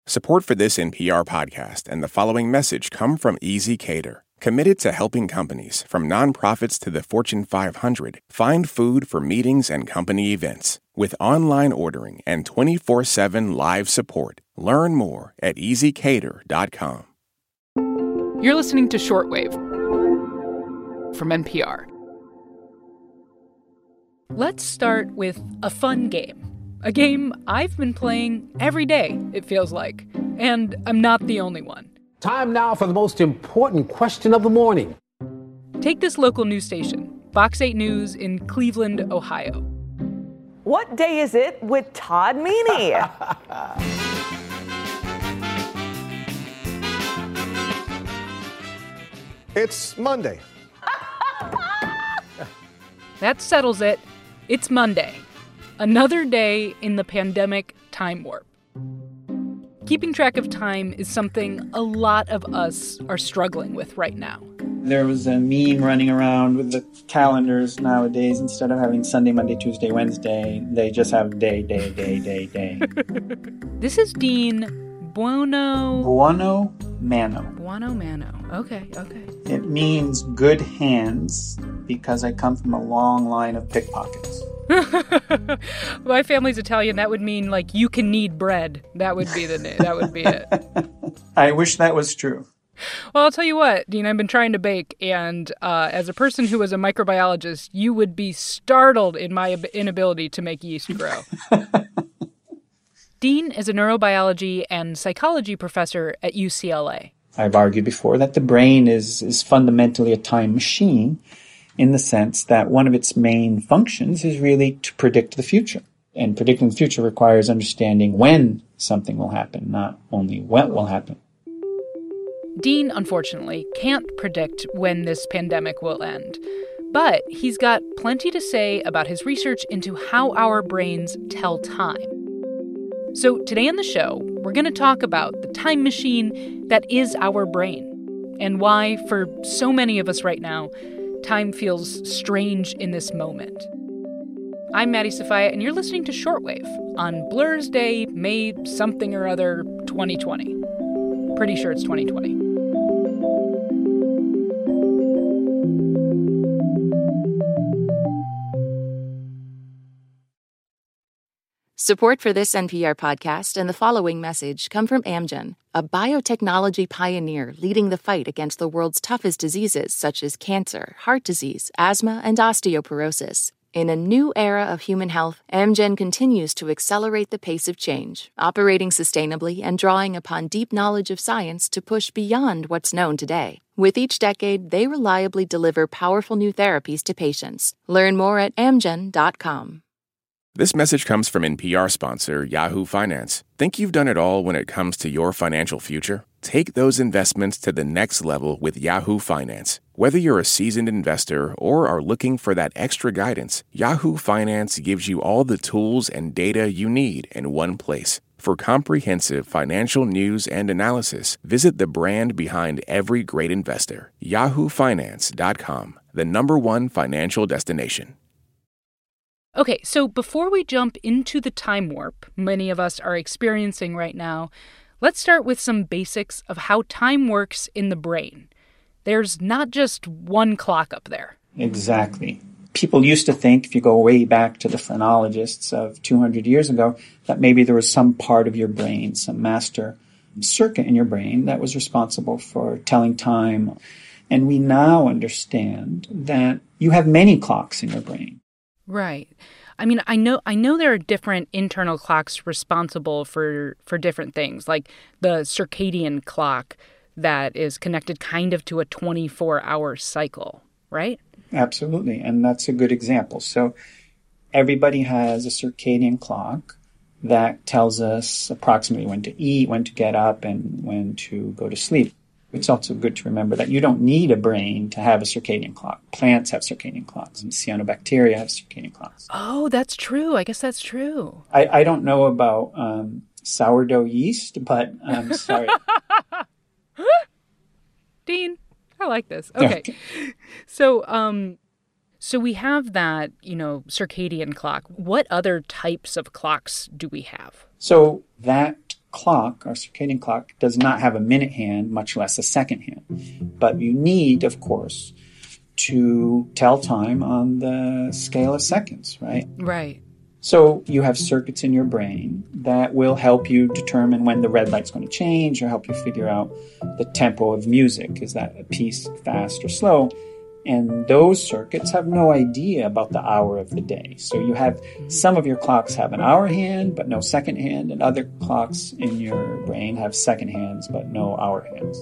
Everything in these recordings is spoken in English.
Support for this NPR podcast and the following message come from ezCater, committed to helping companies, from nonprofits to the Fortune 500, find food for meetings and company events. With online ordering and 24/7 live support. Learn more at ezCater.com. You're listening to Shortwave from NPR. Let's start with a fun game. A game I've been playing every day, it feels like. And I'm not the only one. Time now for the most important question of the morning. Take this local news station, Fox 8 News in Cleveland, Ohio. What day is it with Todd Meany? It's Monday. That settles it. It's Monday. Another day in the pandemic time warp. Keeping track of time is something a lot of us are struggling with right now. There was a meme running around with the calendars nowadays. Instead of having Sunday, Monday, Tuesday, Wednesday, they just have day. This is Dean Buono Mano. Okay. It means good hands because I come from a long line of pickpockets. My family's Italian. That would mean, like, you can knead bread. That would be the name. That would be it. I wish that was true. Well, I'll tell you what, Dean, I've been trying to bake, and as a person who is a microbiologist, you would be startled in my inability to make yeast grow. Dean is a neurobiology and psychology professor at UCLA. I've argued before that the brain is fundamentally a time machine in the sense that one of its main functions is really to predict the future. And predicting the future requires understanding when something will happen, not only what will happen. Dean, unfortunately, can't predict when this pandemic will end. But he's got plenty to say about his research into how our brains tell time. So today on the show, we're going to talk about the time machine that is our brain and why, for so many of us right now, time feels strange in this moment. I'm Maddie Sofia, and you're listening to Shortwave on Blur's Day, May something or other 2020. Pretty sure it's 2020. Support for this NPR podcast and the following message come from Amgen, a biotechnology pioneer leading the fight against the world's toughest diseases such as cancer, heart disease, asthma, and osteoporosis. In a new era of human health, Amgen continues to accelerate the pace of change, operating sustainably and drawing upon deep knowledge of science to push beyond what's known today. With each decade, they reliably deliver powerful new therapies to patients. Learn more at amgen.com. This message comes from NPR sponsor Yahoo Finance. Think you've done it all when it comes to your financial future? Take those investments to the next level with Yahoo Finance. Whether you're a seasoned investor or are looking for that extra guidance, Yahoo Finance gives you all the tools and data you need in one place. For comprehensive financial news and analysis, visit the brand behind every great investor, yahoofinance.com, the #1 financial destination. Okay, so before we jump into the time warp many of us are experiencing right now, let's start with some basics of how time works in the brain. There's not just one clock up there. Exactly. People used to think, if you go way back to the phrenologists of 200 years ago, that maybe there was some part of your brain, some master circuit in your brain that was responsible for telling time. And we now understand that you have many clocks in your brain. Right. I mean, I know there are different internal clocks responsible for different things, like the circadian clock that is connected kind of to a 24-hour cycle, right? Absolutely, and that's a good example. So everybody has a circadian clock that tells us approximately when to eat, when to get up, and when to go to sleep. It's also good to remember that you don't need a brain to have a circadian clock. Plants have circadian clocks, and cyanobacteria have circadian clocks. Oh, that's true. I guess that's true. I don't know about sourdough yeast, but I'm sorry. Dean, I like this. Okay. So we have that, circadian clock. What other types of clocks do we have? So that clock, our circadian clock, does not have a minute hand, much less a second hand. But you need, of course, to tell time on the scale of seconds, right? Right. So you have circuits in your brain that will help you determine when the red light's going to change or help you figure out the tempo of music. Is that a piece fast or slow? And those circuits have no idea about the hour of the day. So you have some of your clocks have an hour hand, but no second hand, and other clocks in your brain have second hands, but no hour hands.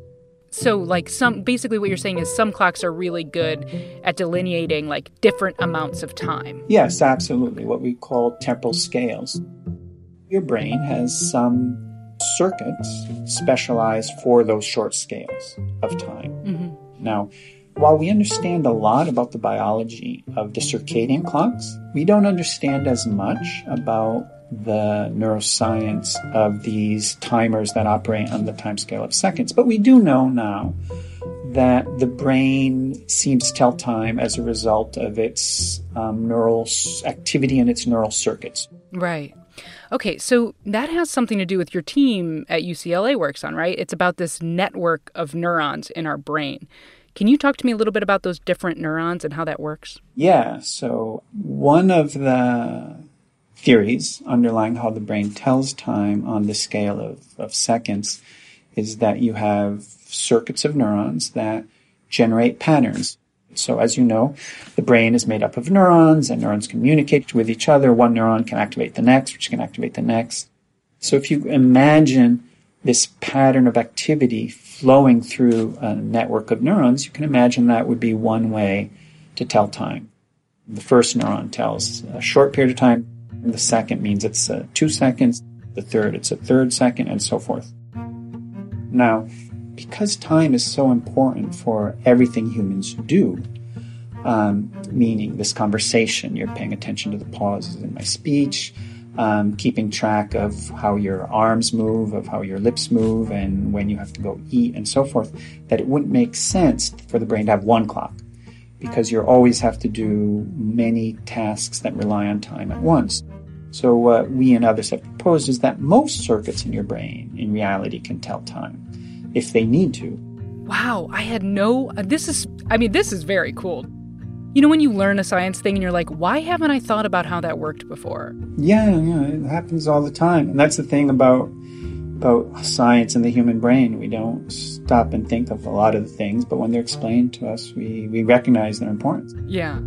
So basically what you're saying is some clocks are really good at delineating like different amounts of time. Yes, absolutely. What we call temporal scales. Your brain has some circuits specialized for those short scales of time. Mm-hmm. Now, while we understand a lot about the biology of the circadian clocks, we don't understand as much about the neuroscience of these timers that operate on the timescale of seconds. But we do know now that the brain seems to tell time as a result of its neural activity in its neural circuits. Right. Okay, so that has something to do with your team at UCLA works on, right? It's about this network of neurons in our brain. Can you talk to me a little bit about those different neurons and how that works? Yeah, so one of the theories underlying how the brain tells time on the scale of seconds is that you have circuits of neurons that generate patterns. So as you know, the brain is made up of neurons, and neurons communicate with each other. One neuron can activate the next, which can activate the next. So if you imagine this pattern of activity flowing through a network of neurons, you can imagine that would be one way to tell time. The first neuron tells a short period of time. The second means it's 2 seconds. The third, it's a third second, and so forth. Now, because time is so important for everything humans do, meaning this conversation, you're paying attention to the pauses in my speech, keeping track of how your arms move, of how your lips move, and when you have to go eat, and so forth, that it wouldn't make sense for the brain to have one clock, because you always have to do many tasks that rely on time at once. So what we and others have proposed is that most circuits in your brain, in reality, can tell time, if they need to. Wow, this is very cool. You know when you learn a science thing and you're like, why haven't I thought about how that worked before? Yeah, it happens all the time. And that's the thing about science and the human brain. We don't stop and think of a lot of the things, but when they're explained to us, we recognize their importance. Yeah.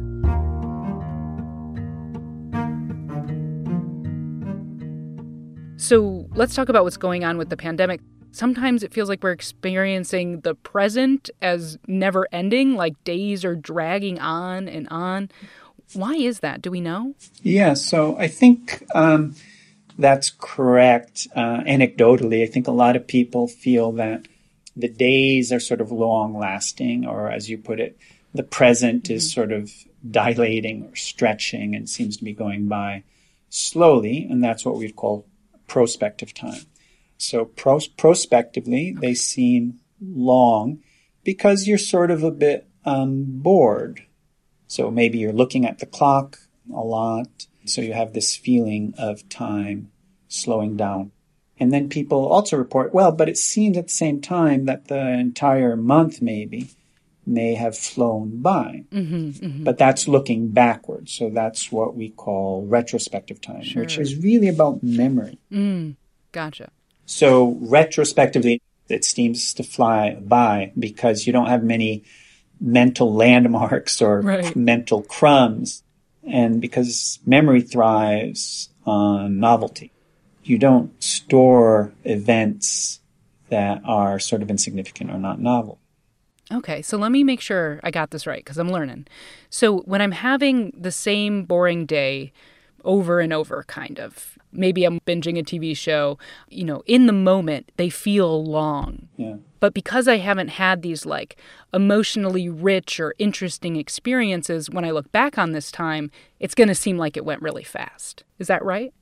So let's talk about what's going on with the pandemic. Sometimes it feels like we're experiencing the present as never ending, like days are dragging on and on. Why is that? Do we know? Yeah, so I think that's correct. Anecdotally, I think a lot of people feel that the days are sort of long-lasting, or as you put it, the present is sort of dilating or stretching and seems to be going by slowly, and that's what we'd call prospective time. So prospectively, they seem long because you're sort of a bit bored. So maybe you're looking at the clock a lot, so you have this feeling of time slowing down. And then people also report, well, but it seems at the same time that the entire month may have flown by. But that's looking backwards. So that's what we call retrospective time, which is really about memory. Gotcha. So retrospectively, it seems to fly by because you don't have many mental landmarks or mental crumbs. And because memory thrives on novelty, you don't store events that are sort of insignificant or not novel. Okay, so let me make sure I got this right because I'm learning. So when I'm having the same boring day over and over, kind of, maybe I'm binging a TV show, in the moment, they feel long. Yeah. But because I haven't had these like emotionally rich or interesting experiences, when I look back on this time, it's going to seem like it went really fast. Is that right?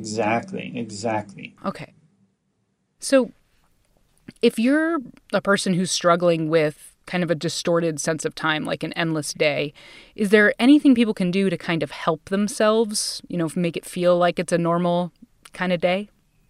Exactly. Okay. So if you're a person who's struggling with kind of a distorted sense of time, like an endless day, is there anything people can do to kind of help themselves, make it feel like it's a normal kind of day?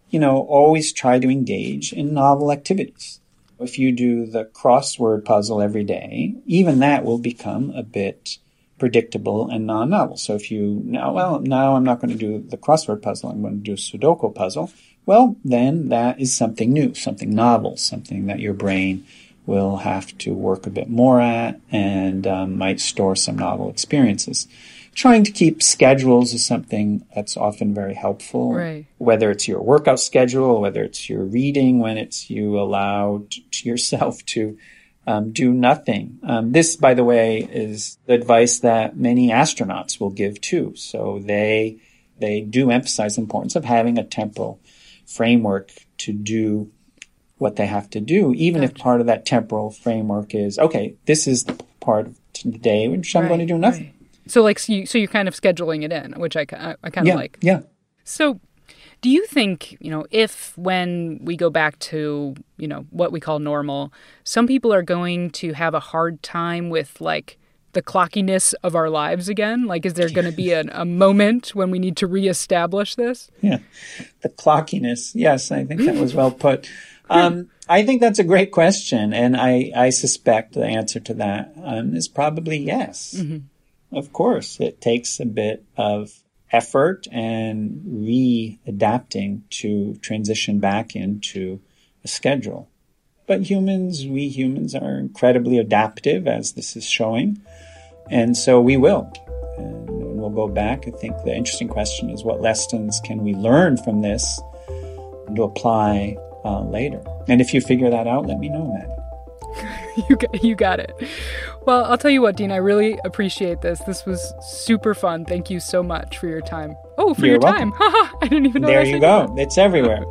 always try to engage in novel activities. If you do the crossword puzzle every day, even that will become a bit predictable and non-novel. So if now I'm not going to do the crossword puzzle, I'm going to do a Sudoku puzzle, well, then that is something new, something novel, something that your brain will have to work a bit more at and might store some novel experiences. Trying to keep schedules is something that's often very helpful, right. Whether it's your workout schedule, whether it's your reading, when it's you allowed yourself to do nothing. This, by the way, is the advice that many astronauts will give too. So they do emphasize the importance of having a temporal framework to do what they have to do, even if part of that temporal framework is, okay, this is the part of the day which I'm going to do nothing. Right. So you're kind of scheduling it in, which I kind of like. Yeah. So do you think, if when we go back to, what we call normal, some people are going to have a hard time with the clockiness of our lives again? Is there going to be a moment when we need to reestablish this? Yeah. The clockiness. Yes, I think that was well put. I think that's a great question. And I suspect the answer to that is probably yes. Mm-hmm. Of course, it takes a bit of effort and readapting to transition back into a schedule. But we humans are incredibly adaptive, as this is showing. And so we will. And we'll go back. I think the interesting question is, what lessons can we learn from this to apply later? And if you figure that out, let me know, Maddie. You got it. Well, I'll tell you what, Dean, I really appreciate this. This was super fun. Thank you so much for your time. Oh, for your time. Haha, I didn't even know. There you go. It's everywhere.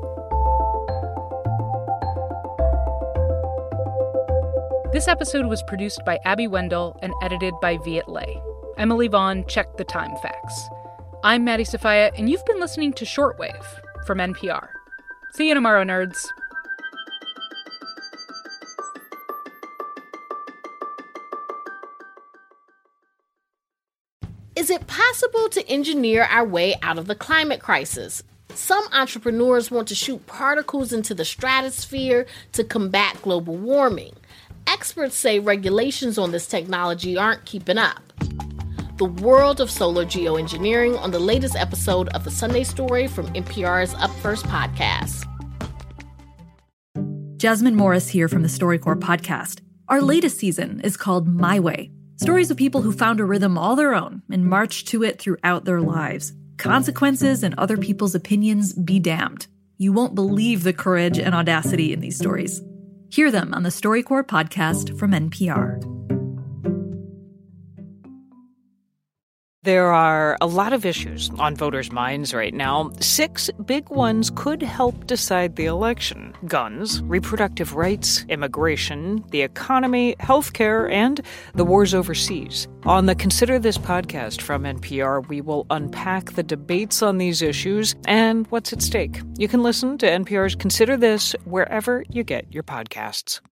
This episode was produced by Abby Wendell and edited by Viet Le. Emily Vaughn checked the time facts. I'm Maddie Sofia, and you've been listening to Shortwave from NPR. See you tomorrow, nerds. Is it possible to engineer our way out of the climate crisis? Some entrepreneurs want to shoot particles into the stratosphere to combat global warming. Experts say regulations on this technology aren't keeping up. The world of solar geoengineering on the latest episode of The Sunday Story from NPR's Up First podcast. Jasmine Morris here from the StoryCorps podcast. Our latest season is called My Way. Stories of people who found a rhythm all their own and marched to it throughout their lives. Consequences and other people's opinions be damned. You won't believe the courage and audacity in these stories. Hear them on the StoryCorps podcast from NPR. There are a lot of issues on voters' minds right now. 6 big ones could help decide the election: guns, reproductive rights, immigration, the economy, healthcare, and the wars overseas. On the Consider This podcast from NPR, we will unpack the debates on these issues and what's at stake. You can listen to NPR's Consider This wherever you get your podcasts.